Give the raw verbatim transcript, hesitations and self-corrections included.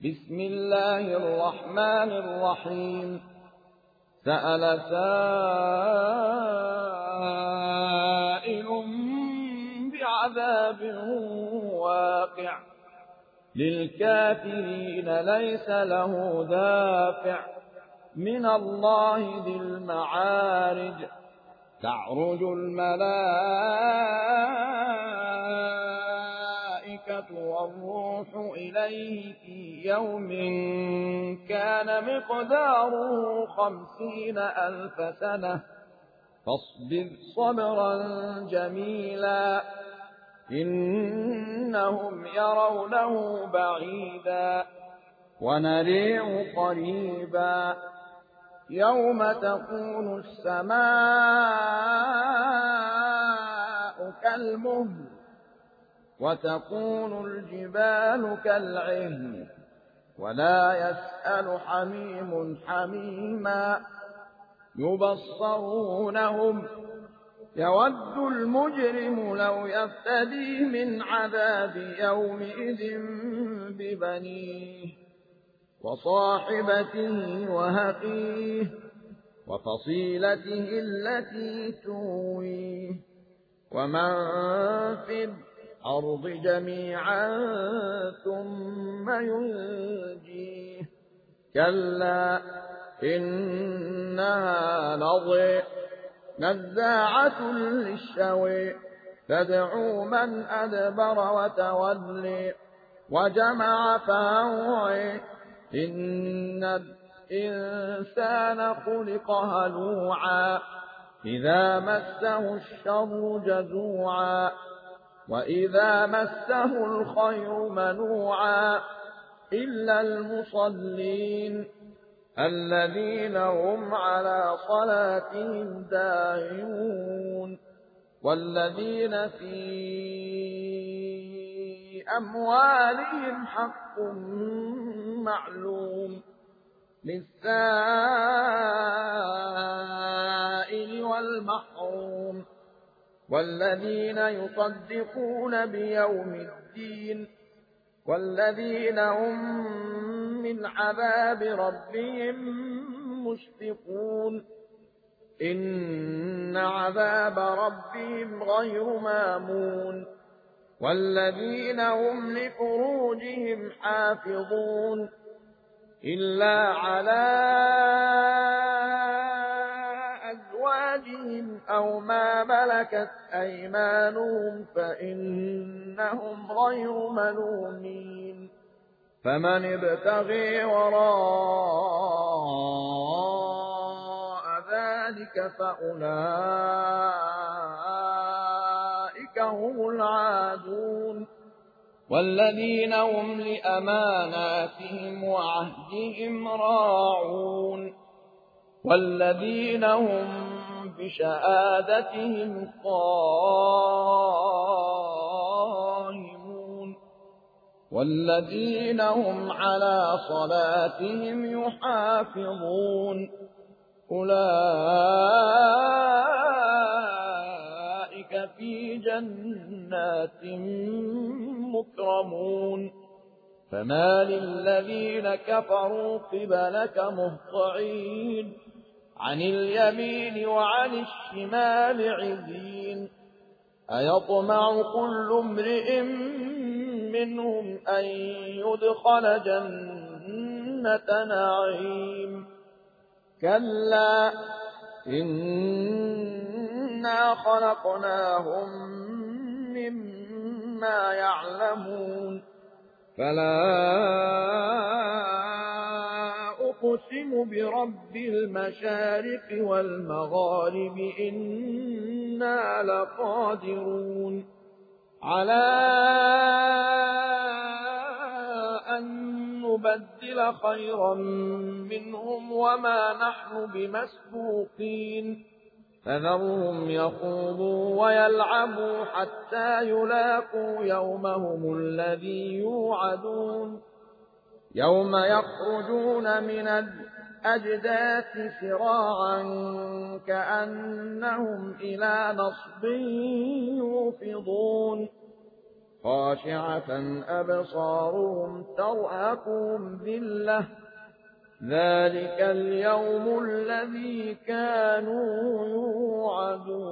بسم الله الرحمن الرحيم سأل سائل بعذاب واقع للكافرين ليس له دافع من الله ذي المعارج تعرج الملائكة والروح إليه في يوم كان مقداره خمسين ألف سنة فاصبر صبرا جميلا إنهم يرونه بعيدا ونريه قريبا يوم تكون السماء كالمهل وتكون الجبال كالعهن ولا يسأل حميم حميما يبصرونهم يود المجرم لو يفتدي من عذاب يومئذ ببنيه وصاحبته وهقيه وفصيلته التي تويه ومن في الأرض جميعا ثم ينجيه كلا إنها لظى نزاعة للشوى تدعو من أدبر وتولي وجمع فأوعي إن الإنسان خلق هلوعا إذا مسه الشر جزوعا وإذا مسه الخير منوعا إلا المصلين الذين هم على صلاتهم دائمون والذين في أموالهم حق معلوم للسائل والمحروم والذين يصدقون بيوم الدين والذين هم من عذاب ربهم مشفقون إن عذاب ربهم غير مامون والذين هم لفروجهم حافظون إلا على أزواجهم أو ما ملكت أيمانهم فإنهم غير ملومين فمن ابتغي وراء ذلك فأولئك هم العادون والذين هم لأماناتهم وعهدهم راعون والذين هم بشهادتهم قائمون والذين هم على صلاتهم يحافظون أولئك في جنات مكرمون فما للذين كفروا قبلك مهطعين عن اليمين وعن الشمال عزين أيطمع كل امرئ منهم أن يدخل جنة نعيم كلا إنا خلقناهم مما يعلمون فلا أقسم برب المشارق والمغارب إنا لقادرون على أن نبدل خيرا منهم وما نحن بمسبوقين فذرهم يخوضوا ويلعبوا حتى يلاقوا يومهم الذي يوعدون يوم يخرجون من الأجداث سراعا كأنهم إلى نصب يوفضون خاشعة أبصارهم ترهقهم ذلة ذلك اليوم الذي كانوا يوعدون